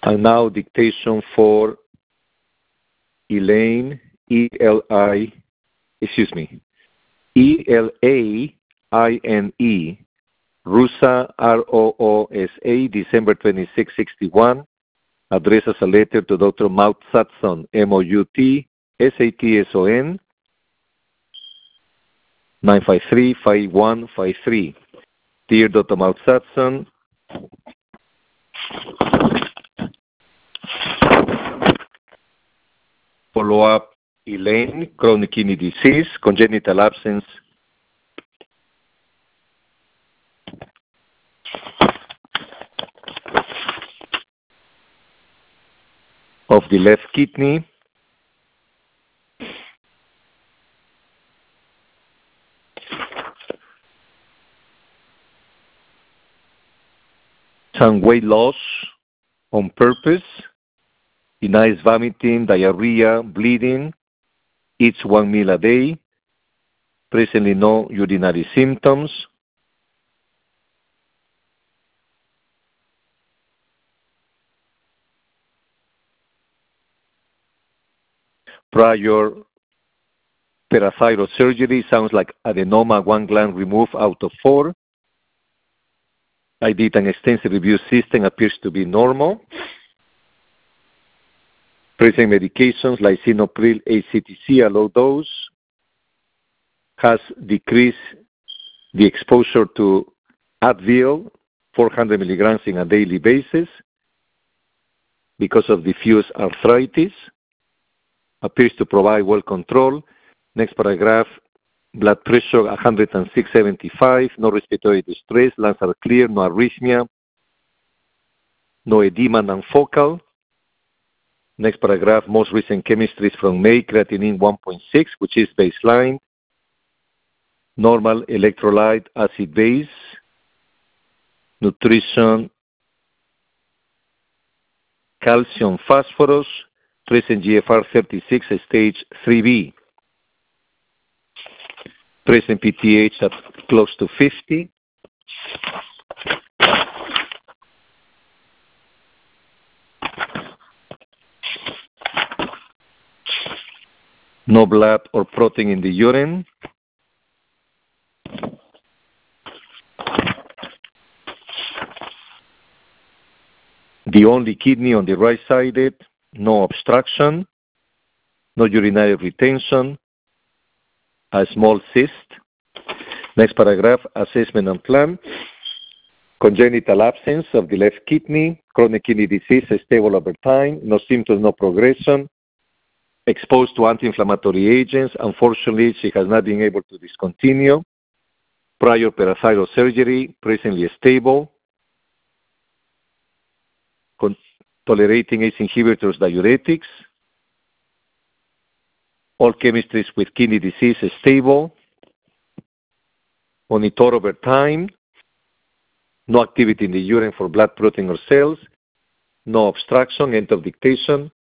And now dictation for Elaine, E-L-A-I-N-E, Roosa, R-O-O-S-A, December 26, 61. Address as a letter to Dr. Maut Satson, M-O-U-T-S-A-T-S-O-N, 953-5153. Dear Dr. Maut Satson, follow-up Elaine, chronic kidney disease, congenital absence of the left kidney, some weight loss on purpose, denies vomiting, diarrhea, bleeding, eats 1 meal a day, presently no urinary symptoms. Prior parathyroid surgery, sounds like adenoma, 1 gland removed out of 4. I did an extensive review system, appears to be normal. Present medications, lisinopril, ACTC, a low dose, has decreased the exposure to Advil, 400 milligrams on a daily basis, because of diffuse arthritis. Appears to provide well control. Next paragraph, blood pressure 106/75, no respiratory distress, lungs are clear, no arrhythmia, no edema, non-focal. Next paragraph, most recent chemistries from May, creatinine 1.6, which is baseline. Normal electrolyte, acid base. Nutrition, calcium, phosphorus, present GFR 36, stage 3B. Present PTH at close to 50. No blood or protein in the urine. The only kidney on the right-sided, no obstruction, no urinary retention, a small cyst. Next paragraph, assessment and plan. Congenital absence of the left kidney, chronic kidney disease, stable over time, no symptoms, no progression, exposed to anti-inflammatory agents. Unfortunately, she has not been able to discontinue. Prior parathyroid surgery, presently stable. Tolerating ACE inhibitors, diuretics. All chemistries with kidney disease is stable. Monitor over time. No activity in the urine for blood, protein, or cells. No obstruction. End of dictation.